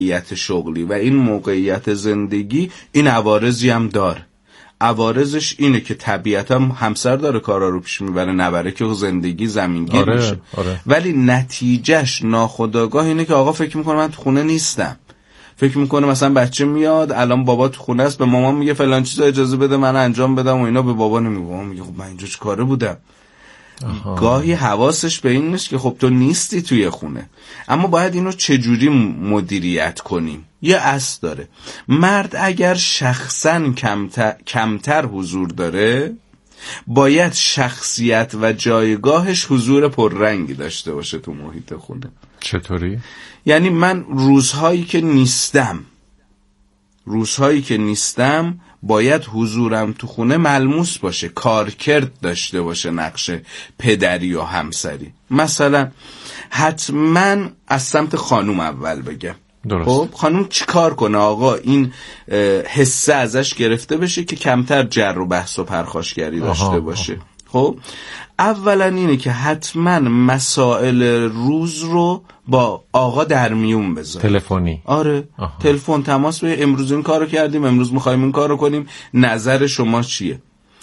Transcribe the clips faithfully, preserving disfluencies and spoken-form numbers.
موقعیت شغلی و این موقعیت زندگی این عوارضی هم داره. عوارضش اینه که طبیعتا همسر داره کارا رو پیش میبره، نبره که زندگی زمینگیر آره، میشه. آره. ولی نتیجهش ناخودآگاه اینه که آقا فکر میکنه من تو خونه نیستم، فکر میکنه مثلا بچه میاد الان بابا تو خونه است، به مامان میگه فلان چیزا اجازه بده من انجام بدم و اینا، به بابا نمیگه. بابا میگه خب من اینجا چه کاره بودم؟ آها. گاهی حواسش به این نیست که خب تو نیستی توی خونه. اما باید اینو چجوری مدیریت کنیم؟ یه اصل داره. مرد اگر شخصاً کمتر, کمتر حضور داره، باید شخصیت و جایگاهش حضور پررنگی داشته باشه تو محیط خونه. چطوری؟ یعنی من روزهایی که نیستم روزهایی که نیستم باید حضورم تو خونه ملموس باشه، کارکرد داشته باشه، نقش پدری و همسری. مثلا حتما از سمت خانوم اول بگم. درست. خب خانوم چی کار کنه آقا این حسه ازش گرفته بشه که کمتر جر و بحث و پرخاشگری داشته آها. باشه. خب اولا اینه که حتما مسائل روز رو با آقا در میون بذاره. تلفنی. آره تلفن تماس به امروز این کارو کردیم، امروز می‌خوایم این کارو کنیم، نظر شما چیه؟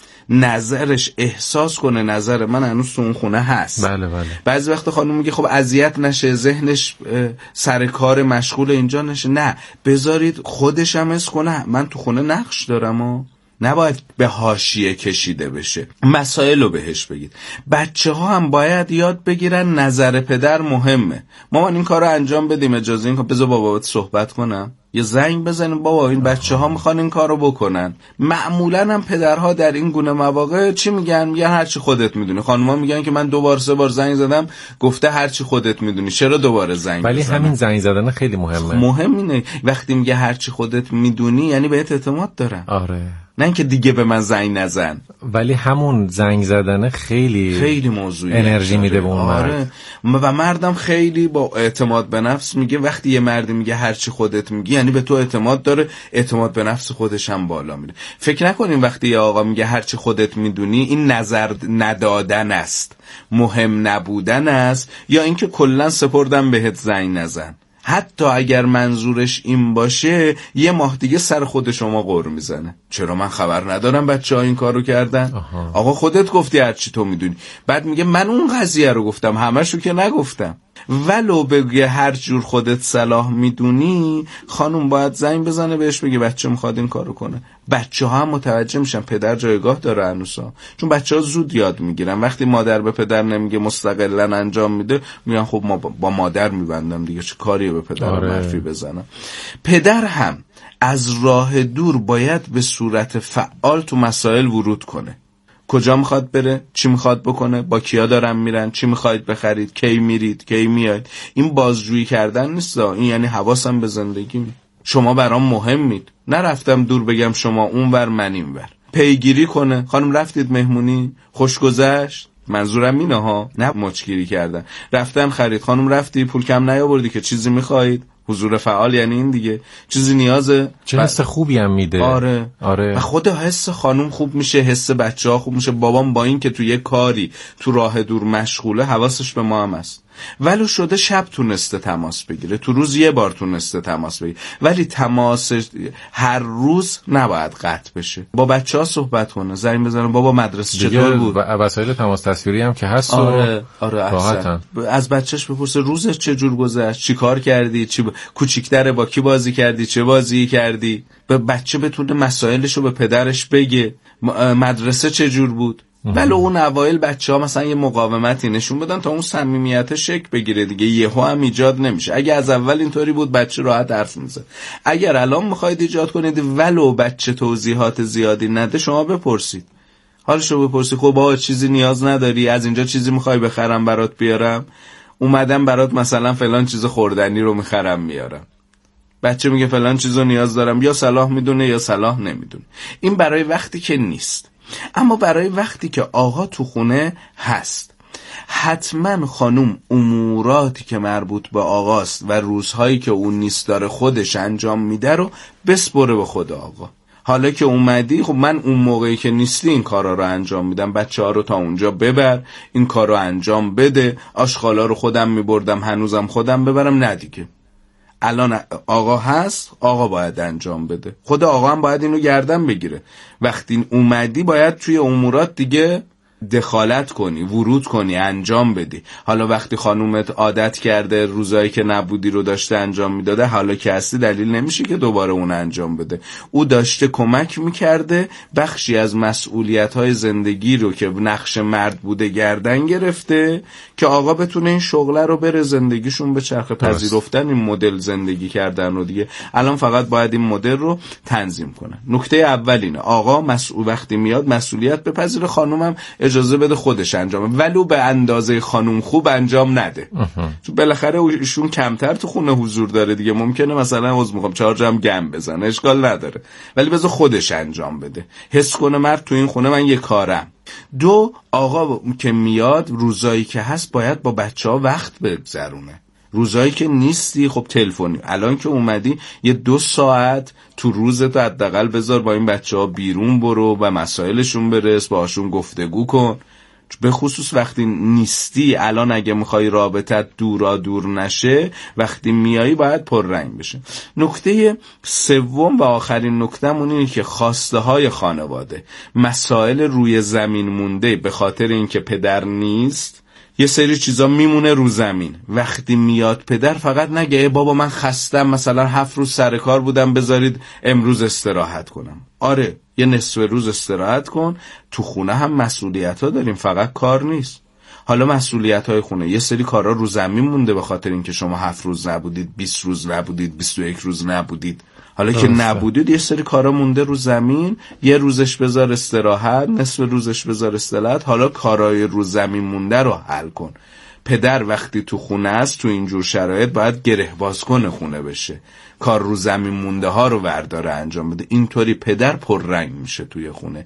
نظرش احساس کنه نظر من هنوز تو اون خونه هست. بله بله. بعضی وقت خانم میگه خب اذیت نشه، ذهنش سر کار مشغول اینجا نشه. نه، بذارید خودش هم حس کنه من تو خونه نقش دارم و نباید به حاشیه کشیده بشه. مسائل رو بهش بگید. بچه ها هم باید یاد بگیرن نظر پدر مهمه. مامان این کار رو انجام بدیم، اجازه این کار، بذار بابا صحبت کنم، یه زنگ بزنیم بابا این بچه ها میخوان این کار رو بکنن. معمولا هم پدرها در این گونه مواقع چی میگن؟ میگن هرچی خودت میدونی. خانوما میگن که من دو بار سه بار زنگ زدم گفته هرچی خودت میدونی، چرا دوباره زنگ ولی بزنم؟ همین زنگ زدن خیلی مهمه. مهم اینه وقتی میگه هرچی خودت میدونی یعنی بهت اعتماد دارن. آره. نه اینکه دیگه به من زنگ نزن. ولی همون زنگ زدن خیلی خیلی موضوعی انرژی میده به اون آره. مرد. و مردم خیلی با اعتماد به نفس میگه. وقتی یه مردی میگه هرچی خودت میگی یعنی به تو اعتماد داره، اعتماد به نفس خودش هم بالا میره. فکر نکنیم وقتی یه آقا میگه هرچی خودت میدونی این نظر ندادن است، مهم نبودن است، یا اینکه کلا سپردم بهت زنگ نزن. حتی اگر منظورش این باشه یه ماه دیگه سر خود شما غر میزنه. چرا من خبر ندارم بچه ها این کار رو کردن؟ آها. آقا خودت گفتی هرچی تو میدونی. بعد میگه من اون قضیه رو گفتم، همشو که نگفتم. ولو بگه هر جور خودت صلاح میدونی، خانوم باید زنگ بزنه بهش بگه بچه میخواد این کارو کنه. بچه ها هم متوجه میشن پدر جایگاه داره هنوزا، چون بچه ها زود یاد میگیرن. وقتی مادر به پدر نمیگه مستقلا انجام میده، میگن خب ما با مادر میبندم دیگه، چه کاریه به پدر آره. منفی بزنم. پدر هم از راه دور باید به صورت فعال تو مسائل ورود کنه. کجا میخواد بره، چی میخواد بکنه، با کیا دارن میرن، چی میخواید بخرید، کی میرید، کی میاید. این بازجویی کردن نیست، این یعنی حواسم به زندگی می. شما برام مهمید، نرفتم دور بگم شما اونور من اینور. پیگیری کنه. خانم رفتید مهمونی، خوش گذشت، منظورم اینه ها، نه مچگیری کردن. رفتن خرید، خانم رفتی پول کم نیاوردی که چیزی میخواید. حضور فعال یعنی این دیگه. چیزی نیازه، چه حس خوبی هم میده. آره آره. و خود حس خانم خوب میشه، حس بچه ها خوب میشه. بابام با این که تو یه کاری تو راه دور مشغوله، حواسش به ما هم هست. ولو شده شب تونسته تماس بگیره، تو روز یه بار تونسته تماس بگیره، ولی تماس هر روز نباید قطع بشه. با بچه ها صحبت کنه، زنگ بزنه بابا مدرسه چطور بود. و وسایل تماس تصویری هم که هست. آره آره راحتن. از بچهش بپرسه روزش چه جور گذشت، چی کار کردی، چی ب... کوچیک‌تره با کی بازی کردی، چه بازی کردی. به بچه بتونه مسائلشو به پدرش بگه. مدرسه چه جور بود. ولی اون اوایل بچه ها مثلا یه مقاومتی نشون بدن تا اون صمیمیت شکل بگیره دیگه. یهو هم ایجاد نمیشه. اگه از اول اینطوری بود بچه راحت حرف میزد. اگر الان میخواید ایجاد کنید ولو بچه توضیحات زیادی نده، شما بپرسید، حالشو بپرسید. خب با چیزی نیاز نداری، از اینجا چیزی میخوای بخرم برات بیارم، اومدم برات مثلا فلان چیز خوردنی رو میخرم میارم. بچه میگه فلان چیزو نیاز دارم، یا صلاح میدونه یا صلاح نمیدونه. این برای وقتی که نیست. اما برای وقتی که آقا تو خونه هست، حتما خانوم اموراتی که مربوط به آقاست و روزهایی که اون نیست داره خودش انجام میده رو بسپره به خود آقا. حالا که اومدی، خب من اون موقعی که نیستی این کارا رو انجام میدم، بچه ها رو تا اونجا ببر، این کار رو انجام بده. آشغالا رو خودم میبردم، هنوزم خودم ببرم. نه دیگه، الان آقا هست، آقا باید انجام بده. خود آقا هم باید اینو گردن بگیره. وقتی اومدی باید توی امورات دیگه دخالت کنی، ورود کنی، انجام بدی. حالا وقتی خانومت عادت کرده روزایی که نبودی رو داشته انجام میداده، حالا که هستی دلیل نمیشه که دوباره اون انجام بده. او داشته کمک میکرده، بخشی از مسئولیت‌های زندگی رو که نقش مرد بوده گردن گرفته که آقا بتونه این شغله رو بره زندگیشون به چرخ. پذیرفتن این مدل زندگی کردن رو دیگه الان فقط باید این مدل رو تنظیم کنن. نکته اول اینه آقا مسئول وقتی میاد مسئولیت بپذیره، خانومم اجازه بده خودش انجامه، ولو به اندازه خانوم خوب انجام نده. چون بالاخره ایشون کمتر تو خونه حضور داره دیگه، ممکنه مثلا عذر میخوام چهار جام گم بزنه، اشکال نداره، ولی بذار خودش انجام بده، حس کنه مرد تو این خونه من یه کارم. دو، آقا که میاد روزایی که هست باید با بچه‌ها وقت بگذرونه. روزایی که نیستی خب تلفنی. الان که اومدی یه دو ساعت تو روزت حداقل بذار با این بچه‌ها بیرون برو و مسائلشون برس، باهاشون گفتگو کن. به خصوص وقتی نیستی، الان اگه میخوای رابطت دورا دور نشه، وقتی میایی باید پررنگ بشه. نکته سوم و آخرین نکته‌مون اینه که خواسته های خانواده، مسائل روی زمین مونده به خاطر اینکه پدر نیست، یه سری چیزا میمونه رو زمین. وقتی میاد پدر فقط نگه بابا من خستم مثلا هفت روز سر کار بودم بذارید امروز استراحت کنم. آره یه نصف روز استراحت کن، تو خونه هم مسئولیت ها داریم، فقط کار نیست. حالا مسئولیت های خونه، یه سری کارا رو زمین مونده به خاطر اینکه شما هفت روز نبودید، بیست روز نبودید، بیست و یک روز نبودید. حالا که نبودید یه سری کارا مونده رو زمین، یه روزش بذار استراحت، نصف روزش بذار استراحت، حالا کارای رو زمین مونده رو حل کن. پدر وقتی تو خونه است تو اینجور شرایط باید گره باز کنه خونه بشه، کار رو زمین مونده ها رو ورداره انجام بده. اینطوری پدر پررنگ میشه توی خونه.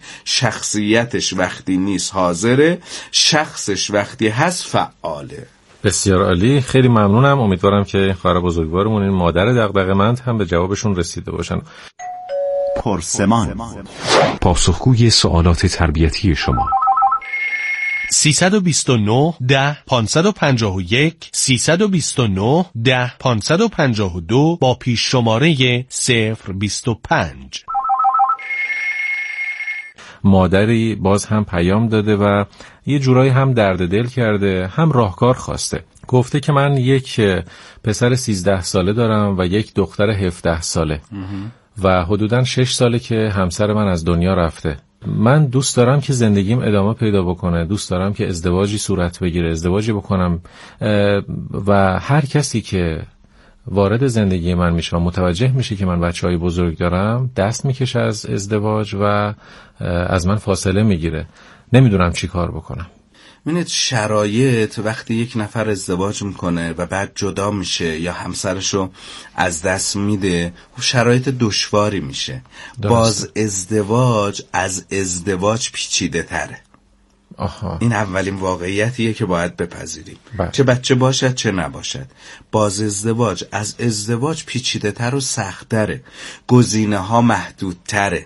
شخصیتش وقتی نیست حاضره، شخصش وقتی هست فعاله. بسیار عالی، خیلی ممنونم. امیدوارم که خواهر بزرگوارمون این مادر دغدغه‌مند هم به جوابشون رسیده باشن. پرسمان، پاسخگوی سوالات تربیتی شما. سیصد و بیست و نه ده پانصد و پنجاه و یک سیصد و بیست و نه ده پانصد و پنجاه و دو با پیش شماره صفر بیست و پنج. مادری باز هم پیام داده و یه جورایی هم درد دل کرده، هم راهکار خواسته. گفته که من یک پسر سیزده ساله دارم و یک دختر هفده ساله و حدوداً شش ساله که همسر من از دنیا رفته. من دوست دارم که زندگیم ادامه پیدا بکنه، دوست دارم که ازدواجی صورت بگیره، ازدواجی بکنم و هر کسی که وارد زندگی من میشه و متوجه میشه که من بچه‌های بزرگ دارم دست میکشه از ازدواج و از من فاصله میگیره. نمیدونم چی کار بکنم. ببینید شرایط وقتی یک نفر ازدواج میکنه و بعد جدا میشه یا همسرشو از دست میده، شرایط دشواری میشه. درست. باز ازدواج از ازدواج پیچیده تره. آها. این اولین واقعیتیه که باید بپذیریم. بله. چه بچه باشد چه نباشد، باز ازدواج از ازدواج پیچیده تر و سخت تره، گزینه ها محدود تره،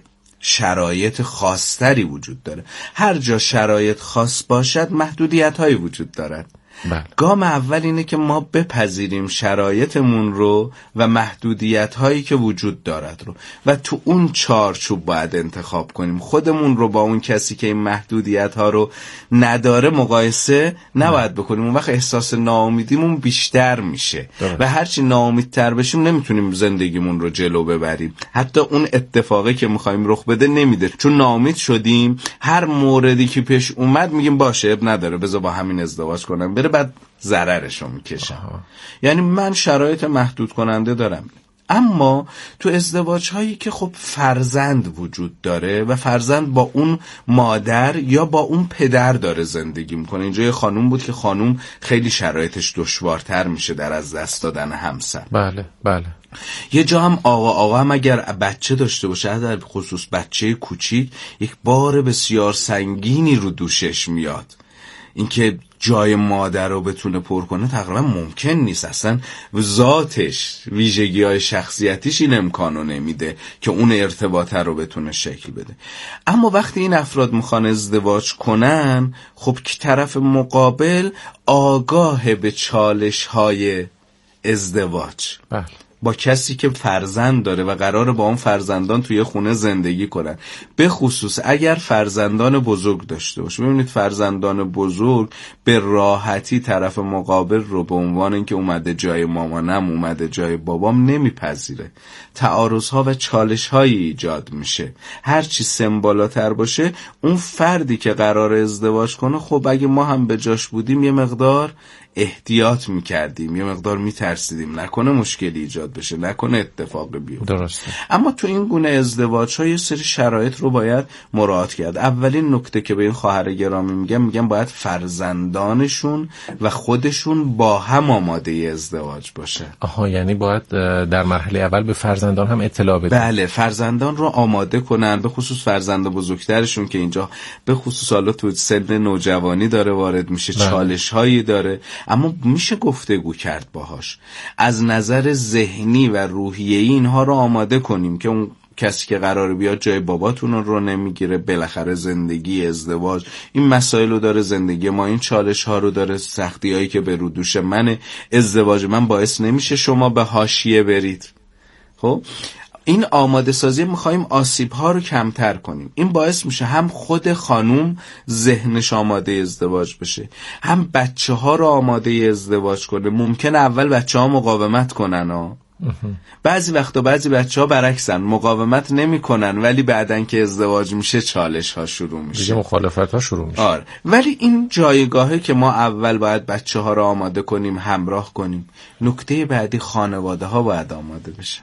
شرایط خاصتری وجود داره. هر جا شرایط خاص باشد محدودیت هایی وجود دارد. بله. گام اول اینه که ما بپذیریم شرایطمون رو و محدودیت هایی که وجود دارد رو و تو اون چارچوب باید انتخاب کنیم. خودمون رو با اون کسی که این محدودیت ها رو نداره مقایسه نباید بکنیم. اون وقت احساس ناامیدیمون بیشتر میشه داره. و هرچی ناامیدتر بشیم نمیتونیم زندگیمون رو جلو ببریم. حتی اون اتفاقی که میخوایم رخ بده نمیده، چون ناامید شدیم. هر موردی که پیش اومد میگیم باشه اب نداره بذار با همین ازدواج کنم، بره بعد ضررشو میکشم. یعنی من شرایط محدود کننده دارم. اما تو ازدواج هایی که خب فرزند وجود داره و فرزند با اون مادر یا با اون پدر داره زندگی میکنه، اینجا یه خانوم بود که خانوم خیلی شرایطش دشوارتر میشه در از دست دادن همسر. بله بله. یه جا هم آقا آقا هم اگر بچه داشته باشه، در خصوص بچه کوچیک، یک بار بسیار سنگینی رو دوشش میاد. اینکه جای مادر رو بتونه پر کنه تقریبا ممکن نیست. اصلا ذاتش، ویژگی های شخصیتیش این امکانو نمیده که اون ارتباطه رو بتونه شکل بده. اما وقتی این افراد میخوان ازدواج کنن، خب که طرف مقابل آگاه به چالش های ازدواج بله. با کسی که فرزند داره و قراره با اون فرزندان توی خونه زندگی کنن، به خصوص اگر فرزندان بزرگ داشته باشه. ببینید فرزندان بزرگ به راحتی طرف مقابل رو به عنوان اینکه اومده جای مامانم، اومده جای بابام نمیپذیره. تعارض‌ها و چالش‌هایی ایجاد میشه. هر چی سن بالاتر باشه، اون فردی که قراره ازدواج کنه، خب اگه ما هم به جاش بودیم یه مقدار احتیاط میکردیم، یه مقدار میترسیدیم نکنه مشکلی ایجاد بشه، نکنه اتفاقی بیفته. درسته. اما تو این گونه ازدواج ها یه سری شرایط رو باید مراعات کرد. اولین نکته که به این خواهر گرامی میگم میگم باید فرزندانشون و خودشون با هم آماده ازدواج باشه. آها، یعنی باید در مرحله اول به فرزندان هم اطلاع بده. بله، فرزندان رو آماده کنن، به خصوص فرزند بزرگترشون که اینجا به خصوص حالا تو سن نوجوانی داره وارد میشه، چالش هایی داره، اما میشه گفتگو کرد باهاش. از نظر ذهنی و روحیه‌ای اینها رو آماده کنیم که اون کسی که قراره بیاد جای باباتون رو نمیگیره. بالاخره زندگی، ازدواج این مسائل رو داره، زندگی ما این چالش ها رو داره، سختی هایی که به رو دوش من، ازدواج من باعث نمیشه شما به حاشیه برید. خب این آماده سازی میخواییم آسیب ها رو کمتر کنیم. این باعث میشه هم خود خانوم ذهنش آماده ازدواج بشه، هم بچه ها رو آماده ازدواج کنه. ممکنه اول بچه ها مقاومت کنن ها. بعضی وقتا بعضی بچه ها برعکسن، مقاومت نمی کنن ولی بعدن که ازدواج میشه چالش ها شروع میشه، دیگه مخالفت ها شروع میشه. آره، ولی این جایگاهه که ما اول باید بچه ها رو آماده کنیم، همراه کنیم. نکته بعدی خانواده ها باید آماده بشن.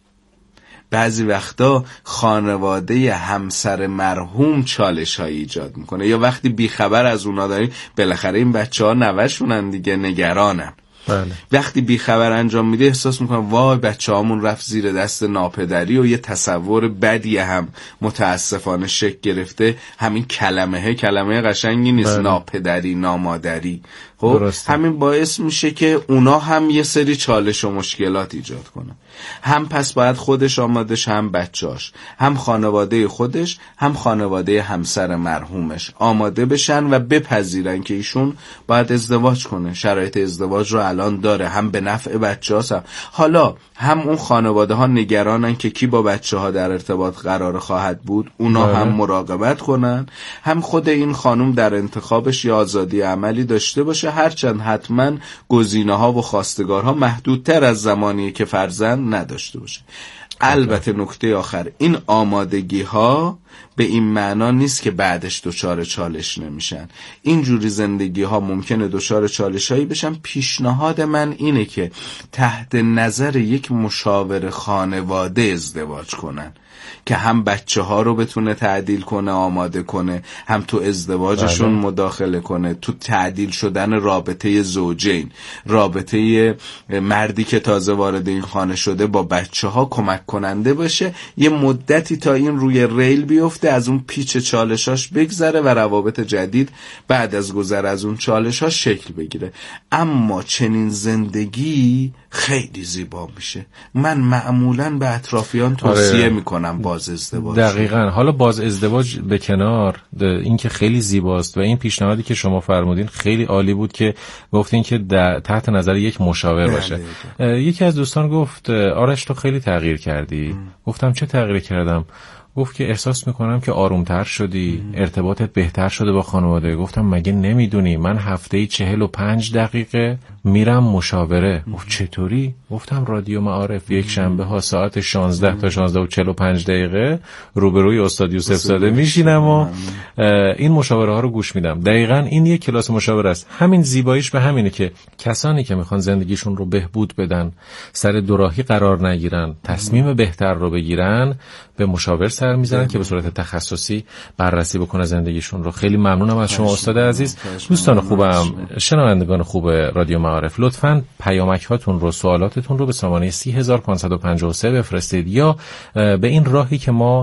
بعضی وقتا خانواده همسر مرحوم چالش های ایجاد میکنه، یا وقتی بیخبر از اونا داریم، بالاخره این بچه ها نوشونن دیگه، نگرانن. بله. وقتی بیخبر انجام میده احساس میکنم وای بچه هامون رفت زیر دست ناپدری، و یه تصور بدی هم متاسفانه شکل گرفته. همین کلمه کلمه قشنگی نیست. بله. ناپدری، نامادری. خب همین باعث میشه که اونا هم یه سری چالش و مشکلات ایجاد کنن. هم پس باید خودش آماده شه، هم بچه‌اش، هم خانواده خودش، هم خانواده همسر مرحومش آماده بشن و بپذیرن که ایشون باید ازدواج کنه، شرایط ازدواج رو الان داره، هم به نفع بچه‌هاست. حالا هم اون خانواده ها نگرانن که کی با بچه ها در ارتباط قرار خواهد بود، اونا بله. هم مراقبت کنن، هم خود این خانم در انتخابش یا آزادی عملی داشته باشه، هرچند حتما گزینه‌ها و خواستگارها محدودتر از زمانیه که فرزند نداشته باشه. البته نکته آخر، این آمادگی ها به این معنا نیست که بعدش دچار چالش نمیشن. اینجوری زندگی ها ممکنه دچار چالش هایی بشن. پیشنهاد من اینه که تحت نظر یک مشاور خانواده ازدواج کنن که هم بچه ها رو بتونه تعدیل کنه، آماده کنه، هم تو ازدواجشون بله. مداخله کنه، تو تعدیل شدن رابطه زوجین، رابطه مردی که تازه وارد این خانه شده با بچه ها کمک کننده باشه، یه مدتی تا این روی ریل بیفته، از اون پیچ چالشاش بگذره و روابط جدید بعد از گذر از اون چالشاش شکل بگیره. اما چنین زندگی خیلی زیبا میشه. من معمولاً به اطرافیان توصیه آره. میکنم باز ازدواج. دقیقاً. حالا باز ازدواج به کنار، این که خیلی زیباست و این پیشنهادی که شما فرمودین خیلی عالی بود که گفتین که تحت نظر یک مشاور باشه. یکی از دوستان گفت آرش تو خیلی تغییر کردی. ام. گفتم چه تغییری کردم؟ گفت که احساس میکنم که آرومتر شدی، ارتباطت بهتر شده با خانواده. گفتم مگه نمیدونی من هفته‌ای چهل و پنج دقیقه میرم مشاوره. گفت چطوری؟ گفتم رادیو معارف یک شنبه ها ساعت شانزده تا شانزده و چهل و پنج دقیقه روبروی استاد یوسف زاده میشینم و این مشاوره ها رو گوش میدم. دقیقاً این یک کلاس مشاوره است. همین زیباییش به همینه که کسانی که میخوان زندگیشون رو بهبود بدن، سر دوراهی قرار نگیرن، تصمیم بهتر رو بگیرن، به مشاور سر میزنن که به صورت تخصصی بررسی بکنه زندگیشون رو. خیلی ممنونم از شما استاد عزیز. دوستان خوبم، شنوندگان خوب رادیو معارف، لطفاً پیامک هاتون رو، سوالاتتون رو به سامانه سی هزار و پانصد و پنجاه و سه بفرستید، یا به این راهی که ما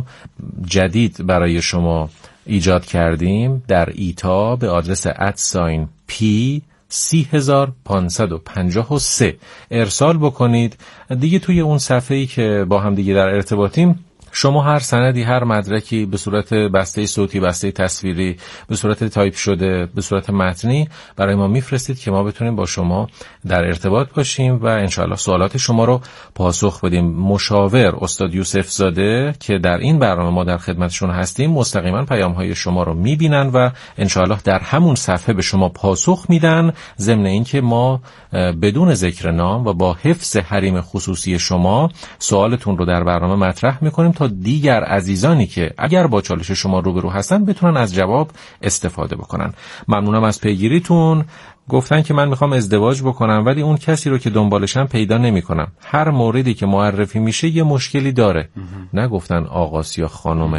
جدید برای شما ایجاد کردیم در ایتا به آدرس ادساین پی سی هزار و پانصد و پنجاه و سه ارسال بکنید. دیگه توی اون صفحه‌ای که با هم دیگه در ارتباطیم شما هر سندی، هر مدرکی به صورت بسته صوتی، بسته تصویری، به صورت تایپ شده، به صورت متنی برای ما میفرستید که ما بتونیم با شما در ارتباط باشیم و انشاءالله سوالات شما رو پاسخ بدیم. مشاور استاد یوسف زاده که در این برنامه ما در خدمتشون هستیم مستقیما پیام‌های شما رو میبینن و انشاءالله در همون صفحه به شما پاسخ میدن، ضمن اینکه ما بدون ذکر نام و با حفظ حریم خصوصی شما سوالتون رو در برنامه مطرح میکنیم تا دیگر عزیزانی که اگر با چالش شما روبرو هستن بتونن از جواب استفاده بکنن. ممنونم از پیگیریتون. گفتن که من میخوام ازدواج بکنم ولی اون کسی رو که دنبالشم پیدا نمیکنم. هر موردی که معرفی میشه یه مشکلی داره. نگفتن آقاست یا خانومه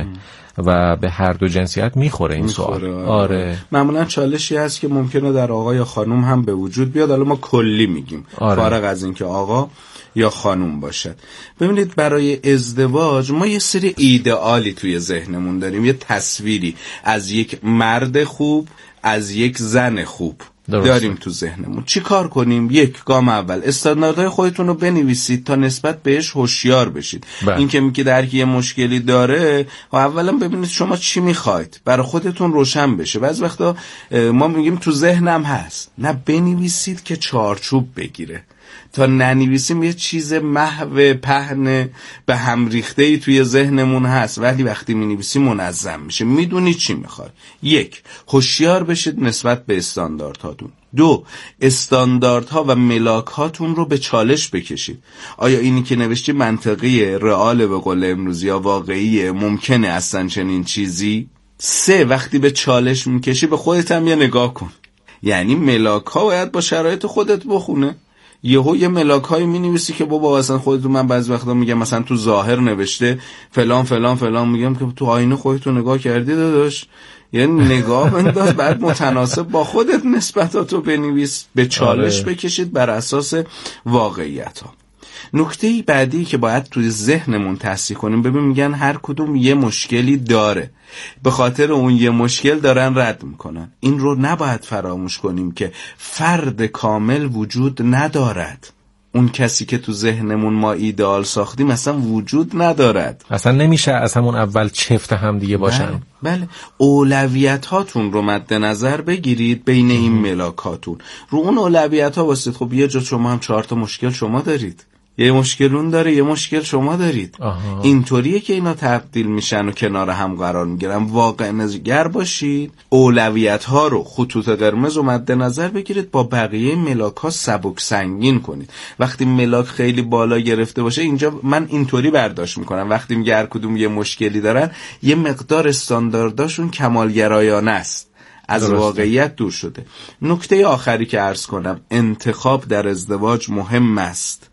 و به هر دو جنسیت میخوره این سوال. آره. آره. معمولا چالشی هست که ممکنه در آقا یا خانوم هم به وجود بیاد. حالا ما کلی میگیم. آره. فارغ از این که آقا یا خانوم باشد. ببینید برای ازدواج ما یه سری ایدئالی توی ذهنمون داریم، یه تصویری از یک مرد خوب، از یک زن خوب درسته. داریم تو ذهنمون. چی کار کنیم؟ یک، گام اول استانداردهای خودتون رو بنویسید تا نسبت بهش هوشیار بشید. این که میگه در کی یه مشکلی داره و اولا ببینید شما چی میخواید برای خودتون روشن بشه. بعضی وقتا ما میگیم تو ذهنم هست، نه بنویسید که چارچوب بگیره. تا ننویسیم یه چیز محو پهن به هم ریخته ای توی ذهنمون هست، ولی وقتی می‌نویسیم منظم میشه، میدونی چی میخوای. یک، هوشیار بشید نسبت به استانداردهاتون. دو، استانداردها و ملاک‌هاتون رو به چالش بکشید. آیا اینی که نوشتی منطقی، رئال به قول امروزی یا واقعیه؟ ممکنه اصلا چنین چیزی؟ سه، وقتی به چالش میکشی به خودت هم یه نگاه کن. یعنی ملاک‌ها باید با شرایط خودت بخونه. یهو یه ملاک‌هایی می‌نویسی که بابا اصلا خودتون، من بعضی وقتا میگم مثلا تو ظاهر نوشته فلان فلان فلان، میگم که تو آینه خودتون نگاه کردی داداش؟ یعنی نگاه بنداز، بعد متناسب با خودت نسبتاتو بنویس، به چالش آره. بکشید بر اساس واقعیت‌ها. نکته بعدی که باید توی ذهنمون تصحیح کنیم، ببین میگن هر کدوم یه مشکلی داره، به خاطر اون یه مشکل دارن رد میکنن. این رو نباید فراموش کنیم که فرد کامل وجود ندارد. اون کسی که تو ذهنمون ما ایدئال ساختیم اصلا وجود ندارد، اصلا نمیشه از همون اول چفت هم دیگه باشن. بله, بله. اولویت هاتون رو مد نظر بگیرید بین این ملاکاتون. رو اون اولویت ها واسید. خب یه جا شما هم چهار تا مشکل شما دارید، یه مشکل اون داره، یه مشکل شما دارید. آها. اینطوریه که اینا تبدیل میشن و کنار هم قرار میگیرن. واقع نظر باشید، اولویت ها رو، خطوط قرمز رو مد نظر بگیرید، با بقیه ملاک ها سبک سنگین کنید. وقتی ملاک خیلی بالا گرفته باشه، اینجا من اینطوری برداشت میکنم وقتی میگه هر کدوم یه مشکلی دارن، یه مقدار استاندارداشون کمالگرایانه است، از درسته. واقعیت دور شده. نکته آخری که عرض کنم، انتخاب در ازدواج مهم است،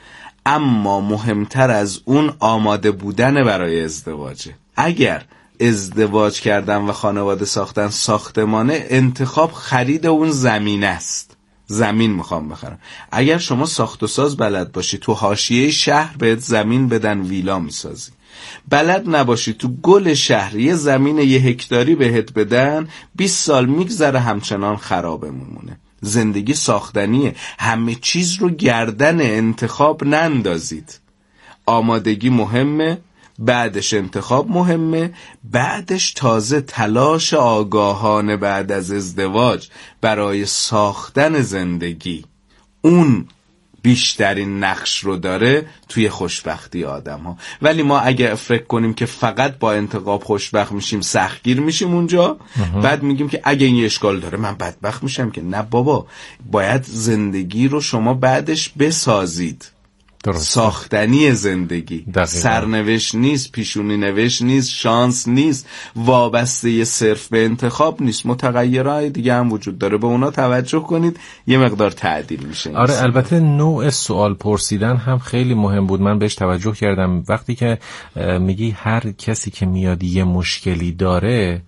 اما مهمتر از اون آماده بودن برای ازدواجه. اگر ازدواج کردن و خانواده ساختن ساختمانه، انتخاب خرید اون زمین است. زمین میخوام بخرم. اگر شما ساخت و ساز بلد باشی، تو حاشیه شهر بهت زمین بدن ویلا میسازی. بلد نباشی تو گل شهر یه زمین یه هکتاری بهت بدن، بیست سال میگذره همچنان خرابه میمونه. زندگی ساختنیه، همه چیز رو گردن انتخاب نندازید. آمادگی مهمه، بعدش انتخاب مهمه، بعدش تازه تلاش آگاهانه بعد از ازدواج برای ساختن زندگی. اون بیشترین نقش رو داره توی خوشبختی آدم ها. ولی ما اگه فکر کنیم که فقط با انتخاب خوشبخت میشیم، سختگیر میشیم اونجا. بعد میگیم که اگه این اشکال داره من بدبخت میشم، که نه بابا، باید زندگی رو شما بعدش بسازید. درسته. ساختنی زندگی دقیقا. سرنوشت نیست، پیشونی نوشت نیست، شانس نیست، وابسته صرف به انتخاب نیست، متغیرهای دیگه هم وجود داره، به اونا توجه کنید، یه مقدار تعدیل میشه. آره سوال. البته نوع سوال پرسیدن هم خیلی مهم بود، من بهش توجه کردم. وقتی که میگی هر کسی که میاد یه مشکلی داره،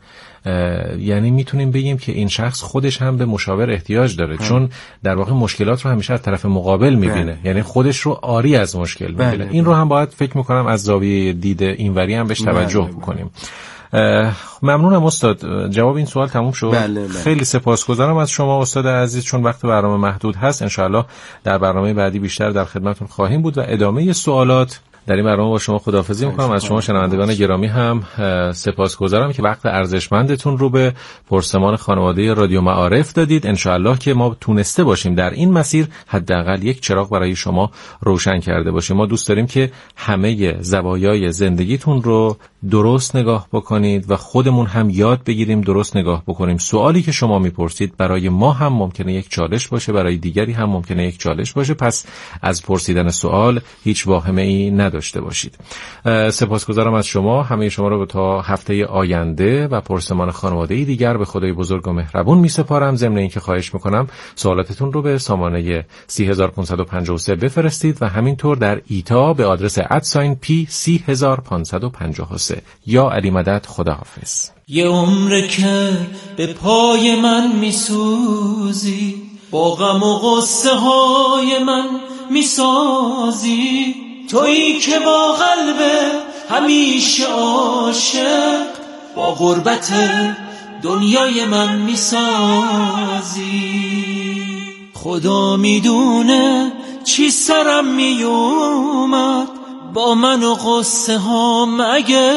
یعنی میتونیم بگیم که این شخص خودش هم به مشاور احتیاج داره، هم. چون در واقع مشکلات رو همیشه از طرف مقابل میبینه، یعنی خودش رو آری از مشکل میبینه. این رو هم باید فکر میکنم از زاویه دید اینوری هم بهش توجه بله. بکنیم. ممنونم استاد، جواب این سوال تموم شد. بله بله. خیلی سپاسگزارم از شما استاد عزیز، چون وقت برنامه محدود هست، انشاءالله در برنامه بعدی بیشتر در خدمتتون خواهیم بود و ادامه سوالات در این برنامه با شما خداحافظی میکنم. از شما شنوندگان گرامی هم سپاسگزارم که وقت ارزشمندتون رو به پرسمان خانواده رادیو معارف دادید. انشاءالله که ما تونسته باشیم در این مسیر حداقل یک چراغ برای شما روشن کرده باشیم. ما دوست داریم که همه زوایای زندگیتون رو درست نگاه بکنید و خودمون هم یاد بگیریم درست نگاه بکنیم. سوالی که شما میپرسید برای ما هم ممکنه یک چالش باشه، برای دیگری هم ممکنه یک چالش باشه، پس از پرسیدن سوال هیچ واهمه ای نداشته باشید. سپاسگزارم از شما. همه شما رو تا هفته آینده و پرسمان خانواده‌ای دیگر به خدای بزرگ و مهربون میسپارم. ضمن اینکه خواهش میکنم سوالاتتون رو به سامانه سه هزار و پانصد و پنجاه و سه بفرستید و همینطور در ایتا به آدرس ادساین پی سه هزار و پانصد و پنجاه و سه. یا علی مدد. خداحافظ. یه عمر که به پای من میسوزی، با غم و غصه های من میسازی، تویی که با قلب همیشه عاشق با غربت دنیای من میسازی. خدا میدونه چی سرم میومد با من و غصه هام اگه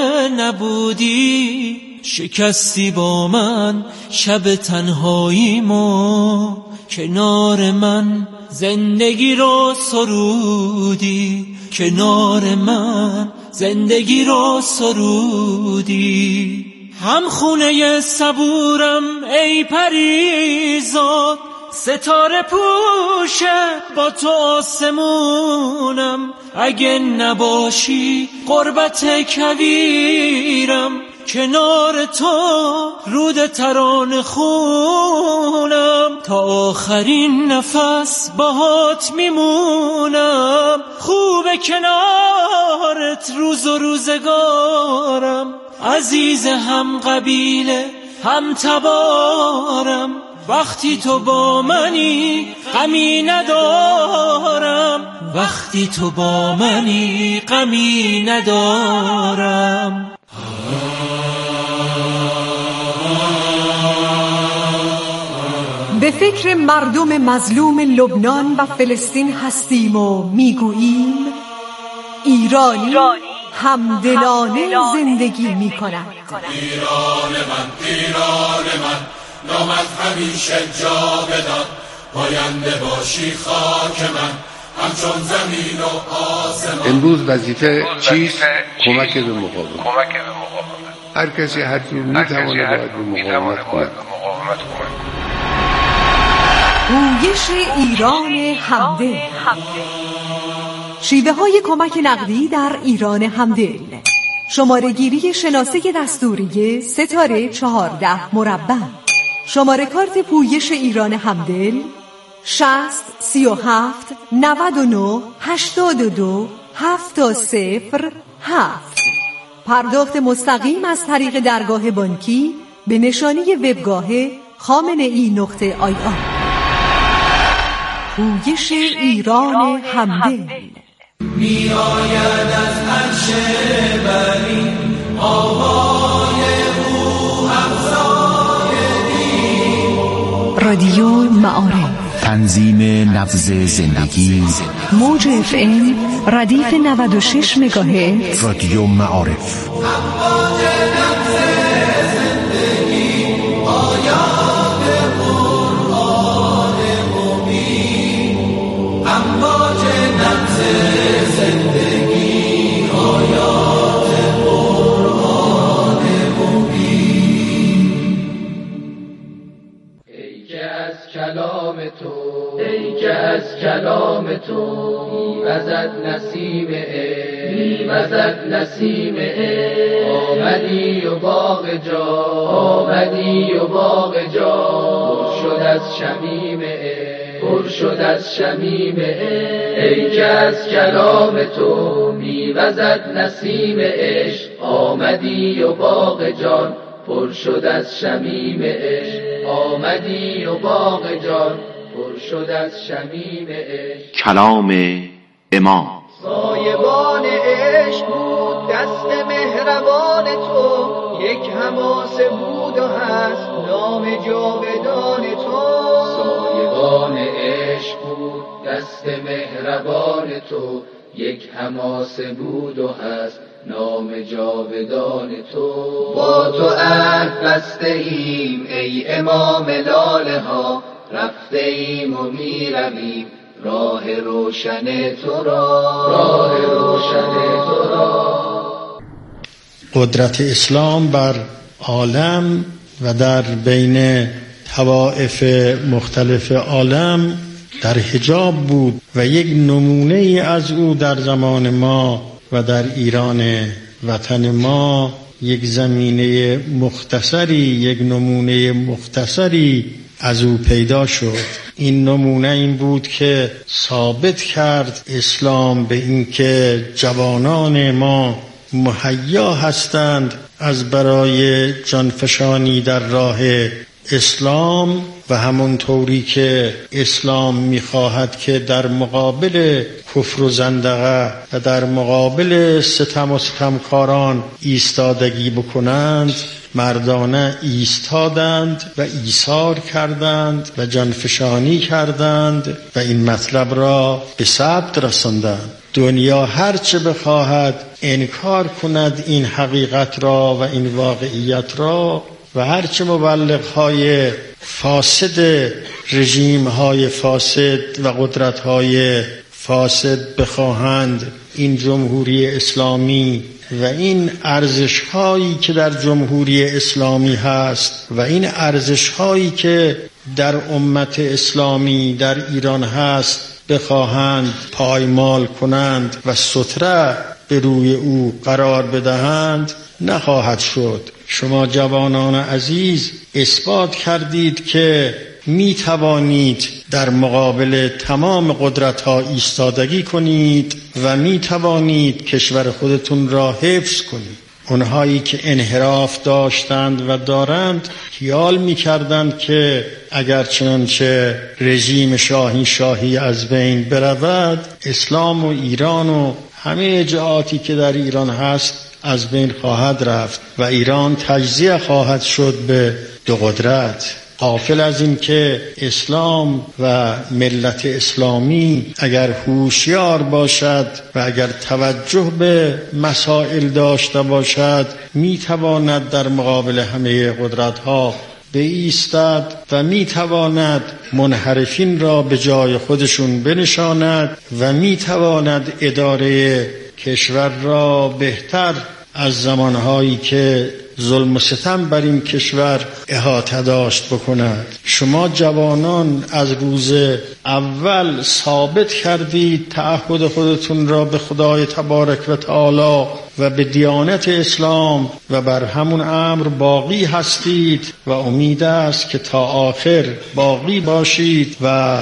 نبودی، شکستی با من شب تنهاییمو، کنار من زندگی رو سرودی، کنار من زندگی رو سرودی. هم خونه صبورم ای پریزاد، ستاره پوشه با تو آسمونم، اگه نباشی غربت کویرم، کنار تو رود ترانه خونم، تا آخرین نفس باهات میمونم. خوبه کنارت روز و روزگارم، عزیز هم قبیله هم تبارم، وقتی تو با منی غمی ندارم، وقتی تو با منی غمی ندارم. به فکر مردم مظلوم لبنان و فلسطین هستیم و میگوییم ایرانی همدلانه زندگی میکند. ایران من، ایران من، نامت همیشه جا بدان، پاینده باشی خاک من همچون زمین و آسمان. امروز وظیفه چیست؟ کمک به مقاومت. هر کسی هر جور میتواند باید به مقاومت کند. پویش ایران همدل، شیوه های کمک نقدی در ایران همدل. شماره گیری شناسه دستوری ستاره چهارده مربع. شماره کارت پویش ایران همدل شصت سی و هفت نود و نه هشتاد و دو هفت صفر هفت. پرداخت مستقیم از طریق درگاه بانکی به نشانی وبگاه خامنه ای نقطه آی آر. پویش ایران همدل. می آید از عرش بری آوای او افزای دین. رادیو معارف، تنظیم نبض زندگی. موج اف ام ردیف نود و شش مگاهرتز. رادیو معارف. امواج نبض زندگی، آیات قرآن مبین. امواج نبض زندگی، آیات قرآن مبین. ای که از کلام تو، ای که از کلام تو میوزد نسیم عشق، میوزد نسیم عشق. آمدی و باغ جا، آمدی و باغ جا پر شد از شمیم عشق، پر شد از شمیم عشق. ای که از کلام تو میوزد نسیم عشق، آمدی و باغ جان پر شد از شمیم عشق، آمدی و باغ جان پر شد از شمیم عشق. کلام امام. سایبان عشق بود دست مهربان تو، یک حماسه بود و هست نام جاودان تو. سایبان عشق بود دست مهربان تو، یک حماسه بود و هست نام جاودان تو. با تو عهد بسته ایم ای امام لاله ها، رفته ایم و می رویم راه روشن تو را، راه روشن تو را. قدرت اسلام بر عالم و در بین طوائف مختلف عالم در حجاب بود و یک نمونه از او در زمان ما و در ایران وطن ما یک زمینه مختصری، یک نمونه مختصری از او پیدا شد. این نمونه این بود که ثابت کرد اسلام به این که جوانان ما مهیا هستند از برای جانفشانی در راه اسلام و همونطوری که اسلام می‌خواهد که در مقابل کفر و زندقه و در مقابل ستم و ستمکاران ایستادگی بکنند، مردانه ایستادند و ایثار کردند و جانفشانی کردند و این مطلب را به ثبت رساندند. دنیا هرچه بخواهد انکار کند این حقیقت را و این واقعیت را و هرچه مبلغ‌های فاسد، رژیم‌های فاسد و قدرت‌های فاسد بخواهند این جمهوری اسلامی و این ارزش‌هایی که در جمهوری اسلامی هست و این ارزش‌هایی که در امت اسلامی در ایران هست بخواهند پایمال کنند و ستره به روی او قرار بدهند، نخواهد شد. شما جوانان عزیز اثبات کردید که می توانید در مقابل تمام قدرت‌ها ایستادگی کنید و می توانید کشور خودتون را حفظ کنید. اونهایی که انحراف داشتند و دارند خیال می کردند که اگر چنانچه رژیم شاهی شاهی از بین برود، اسلام و ایران و همه جهاتی که در ایران هست از بین خواهد رفت و ایران تجزیه خواهد شد به دو قدرت. غافل از این که اسلام و ملت اسلامی اگر هوشیار باشد و اگر توجه به مسائل داشته باشد میتواند در مقابل همه قدرت‌ها بایستد و میتواند منحرفین را به جای خودشون بنشاند و میتواند اداره کشور را بهتر از زمانهایی که ظلم و ستم بر این کشور احاطه داشت بکند. شما جوانان از روز اول ثابت کردید تعهد خودتون را به خدای تبارک و تعالی و به دیانت اسلام و بر همون امر باقی هستید و امید است که تا آخر باقی باشید و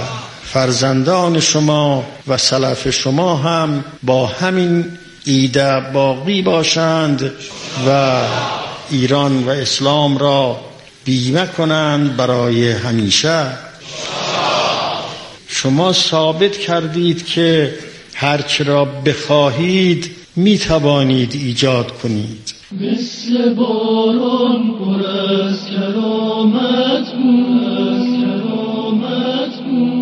فرزندان شما و سلف شما هم با همین ایده باقی باشند و ایران و اسلام را بیمه کنند برای همیشه. شما ثابت کردید که هرچه را بخواهید می توانید ایجاد کنید. مثل باران پر از کلام